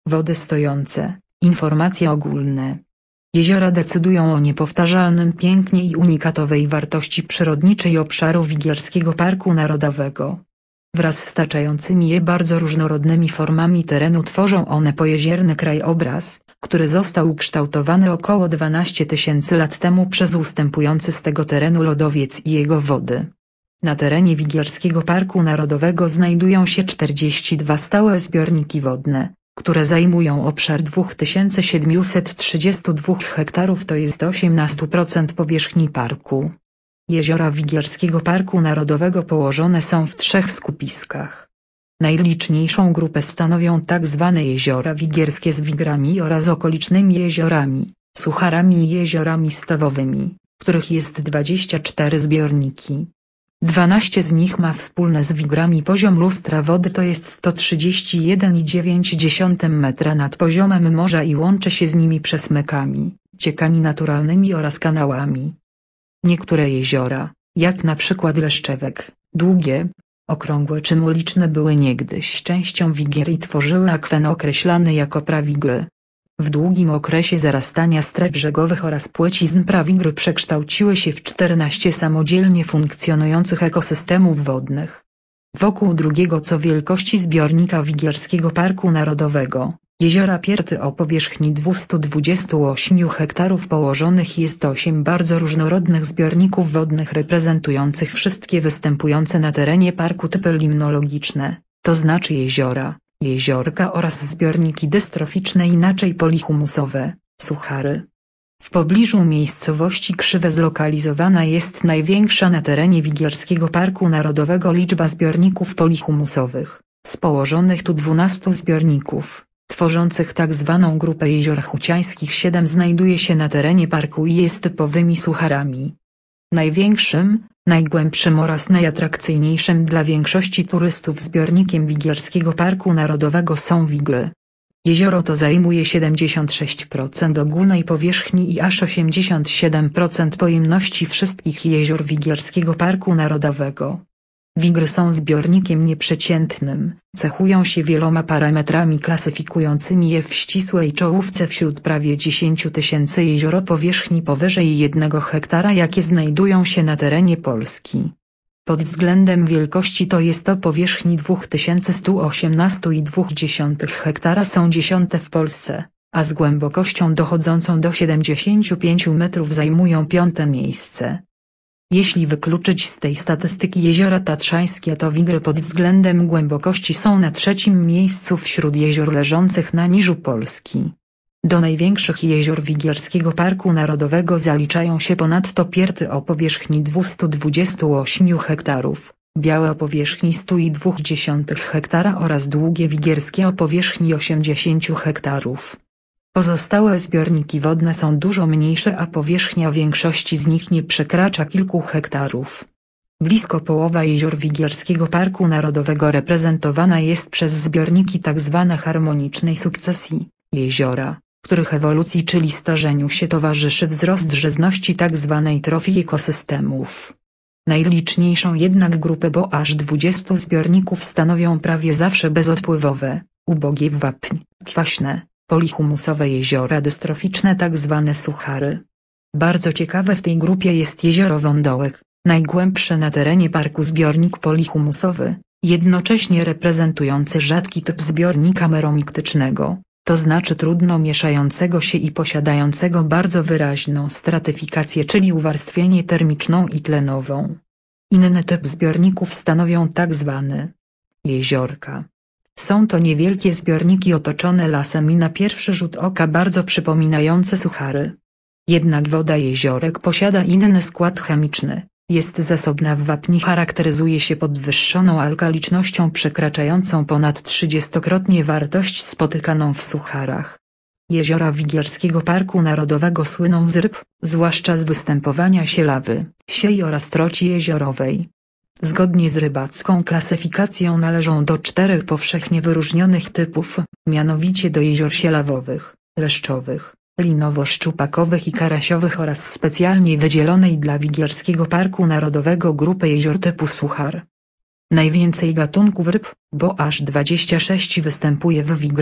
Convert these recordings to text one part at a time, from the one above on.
Wody stojące. Informacje ogólne. Jeziora decydują o niepowtarzalnym pięknie i unikatowej wartości przyrodniczej obszaru Wigierskiego Parku Narodowego. Wraz z taczającymi je bardzo różnorodnymi formami terenu tworzą one pojezierny krajobraz, który został ukształtowany około 12 000 lat temu przez ustępujący z tego terenu lodowiec i jego wody. Na terenie Wigierskiego Parku Narodowego znajdują się 42 stałe zbiorniki wodne, które zajmują obszar 2732 hektarów, to jest 18% powierzchni parku. Jeziora Wigierskiego Parku Narodowego położone są w 3 skupiskach. Najliczniejszą grupę stanowią tzw. jeziora wigierskie z wigrami oraz okolicznymi jeziorami, sucharami i jeziorami stawowymi, których jest 24 zbiorniki. 12 z nich ma wspólne z wigrami poziom lustra wody, to jest 131,9 metra nad poziomem morza i łączy się z nimi przesmykami, ciekami naturalnymi oraz kanałami. Niektóre jeziora, jak na przykład Leszczewek, długie, okrągłe czy muliczne, były niegdyś częścią Wigier i tworzyły akwen określany jako prawigry. W długim okresie zarastania stref brzegowych oraz płcizn prawigry przekształciły się w 14 samodzielnie funkcjonujących ekosystemów wodnych. Wokół drugiego co wielkości zbiornika Wigierskiego Parku Narodowego, jeziora Pierty o powierzchni 228 hektarów położonych jest 8 bardzo różnorodnych zbiorników wodnych reprezentujących wszystkie występujące na terenie parku typy limnologiczne, to znaczy jeziora, jeziorka oraz zbiorniki dystroficzne, inaczej polihumusowe, suchary. W pobliżu miejscowości Krzywe zlokalizowana jest największa na terenie Wigierskiego Parku Narodowego liczba zbiorników polihumusowych, z położonych tu 12 zbiorników, tworzących tzw. grupę jezior huciańskich, 7 znajduje się na terenie parku i jest typowymi sucharami. Największym, najgłębszym oraz najatrakcyjniejszym dla większości turystów zbiornikiem Wigierskiego Parku Narodowego są Wigry. Jezioro to zajmuje 76% ogólnej powierzchni i aż 87% pojemności wszystkich jezior Wigierskiego Parku Narodowego. Wigry są zbiornikiem nieprzeciętnym, cechują się wieloma parametrami klasyfikującymi je w ścisłej czołówce wśród prawie 10 000 jezior o powierzchni powyżej 1 hektara, jakie znajdują się na terenie Polski. Pod względem wielkości to jest o powierzchni 2118,2 hektara są 10. w Polsce, a z głębokością dochodzącą do 75 metrów zajmują 5. miejsce. Jeśli wykluczyć z tej statystyki jeziora tatrzańskie, to Wigry pod względem głębokości są na 3. miejscu wśród jezior leżących na niżu Polski. Do największych jezior Wigierskiego Parku Narodowego zaliczają się ponadto Pierty o powierzchni 228 hektarów, Białe o powierzchni 100,2 hektara oraz Długie Wigierskie o powierzchni 80 hektarów. Pozostałe zbiorniki wodne są dużo mniejsze, a powierzchnia większości z nich nie przekracza kilku hektarów. Blisko połowa jezior Wigierskiego Parku Narodowego reprezentowana jest przez zbiorniki tzw. harmonicznej sukcesji, jeziora, których ewolucji czyli starzeniu się towarzyszy wzrost żyzności tzw. trofii ekosystemów. Najliczniejszą jednak grupę, bo aż 20 zbiorników stanowią prawie zawsze bezodpływowe, ubogie w wapń, kwaśne, polihumusowe jeziora dystroficzne tzw. suchary. Bardzo ciekawe w tej grupie jest jezioro Wądołek, najgłębszy na terenie parku zbiornik polihumusowy, jednocześnie reprezentujący rzadki typ zbiornika meromiktycznego, to znaczy trudno mieszającego się i posiadającego bardzo wyraźną stratyfikację, czyli uwarstwienie termiczną i tlenową. Inny typ zbiorników stanowią tzw. jeziorka. Są to niewielkie zbiorniki otoczone lasem i na pierwszy rzut oka bardzo przypominające suchary. Jednak woda jeziorek posiada inny skład chemiczny, jest zasobna w wapni, charakteryzuje się podwyższoną alkalicznością przekraczającą ponad 30-krotnie wartość spotykaną w sucharach. Jeziora Wigierskiego Parku Narodowego słyną z ryb, zwłaszcza z występowania sielawy, siei oraz troci jeziorowej. Zgodnie z rybacką klasyfikacją należą do 4 powszechnie wyróżnionych typów, mianowicie do jezior sielawowych, leszczowych, linowo-szczupakowych i karasiowych oraz specjalnie wydzielonej dla Wigierskiego Parku Narodowego grupy jezior typu suchar. Najwięcej gatunków ryb, bo aż 26 występuje w Wigrach,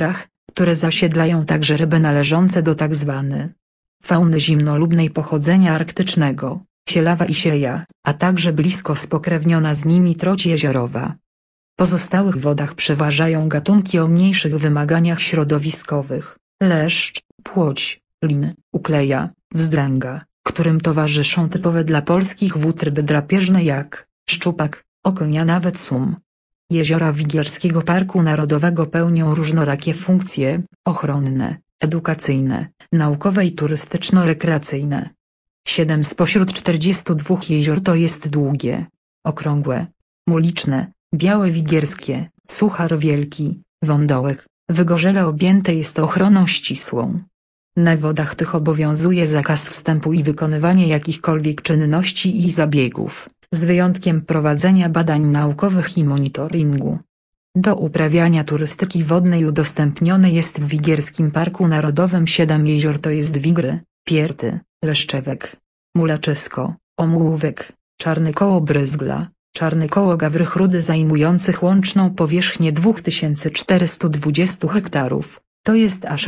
które zasiedlają także ryby należące do tzw. fauny zimnolubnej pochodzenia arktycznego, sielawa i sieja, a także blisko spokrewniona z nimi troć jeziorowa. W pozostałych wodach przeważają gatunki o mniejszych wymaganiach środowiskowych: leszcz, płoć, lin, ukleja, wzdręga, którym towarzyszą typowe dla polskich wód ryby drapieżne jak szczupak, okoń, a nawet sum. Jeziora Wigierskiego Parku Narodowego pełnią różnorakie funkcje: ochronne, edukacyjne, naukowe i turystyczno-rekreacyjne. 7 spośród 42 jezior to jest długie, okrągłe, muliczne, białe wigierskie, Suchar Wielki, Wądołek, Wygorzele objęte jest ochroną ścisłą. Na wodach tych obowiązuje zakaz wstępu i wykonywania jakichkolwiek czynności i zabiegów, z wyjątkiem prowadzenia badań naukowych i monitoringu. Do uprawiania turystyki wodnej udostępnione jest w Wigierskim Parku Narodowym 7 jezior, to jest Wigry, Pierty, Leszczewek, Mulaczysko, Omułówek, Czarny Koło Bryzgla, Czarny Koło Gawrych Rudy, zajmujących łączną powierzchnię 2420 hektarów, to jest aż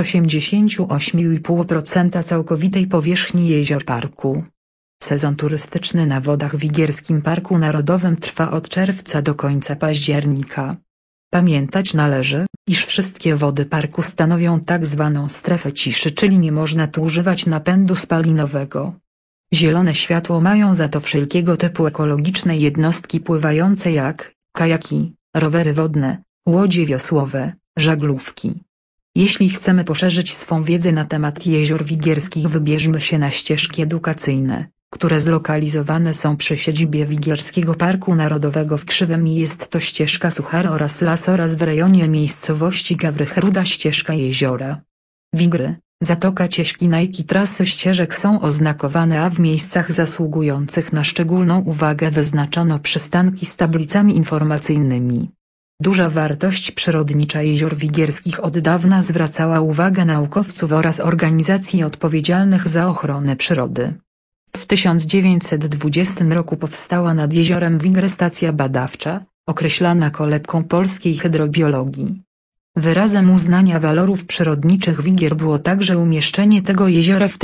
88,5% całkowitej powierzchni jezior parku. Sezon turystyczny na wodach w Wigierskim Parku Narodowym trwa od czerwca do końca października. Pamiętać należy, iż wszystkie wody parku stanowią tak zwaną strefę ciszy, czyli nie można tu używać napędu spalinowego. Zielone światło mają za to wszelkiego typu ekologiczne jednostki pływające jak kajaki, rowery wodne, łodzie wiosłowe, żaglówki. Jeśli chcemy poszerzyć swą wiedzę na temat jezior wigierskich, wybierzmy się na ścieżki edukacyjne, które zlokalizowane są przy siedzibie Wigierskiego Parku Narodowego w Krzywem i jest to ścieżka Suchar oraz Las oraz w rejonie miejscowości Gawrych Ruda ścieżka jeziora Wigry, Zatoka Cieśninajki. Trasy ścieżek są oznakowane, a w miejscach zasługujących na szczególną uwagę wyznaczono przystanki z tablicami informacyjnymi. Duża wartość przyrodnicza jezior wigierskich od dawna zwracała uwagę naukowców oraz organizacji odpowiedzialnych za ochronę przyrody. W 1920 roku powstała nad jeziorem Wigry stacja badawcza, określana kolebką polskiej hydrobiologii. Wyrazem uznania walorów przyrodniczych Wigier było także umieszczenie tego jeziora w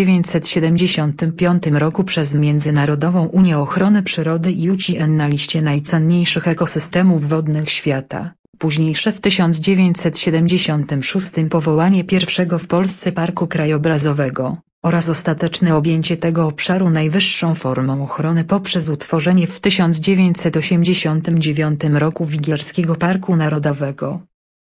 1975 roku przez Międzynarodową Unię Ochrony Przyrody i UCN na liście najcenniejszych ekosystemów wodnych świata, późniejsze w 1976 powołanie pierwszego w Polsce parku krajobrazowego, oraz ostateczne objęcie tego obszaru najwyższą formą ochrony poprzez utworzenie w 1989 roku Wigierskiego Parku Narodowego.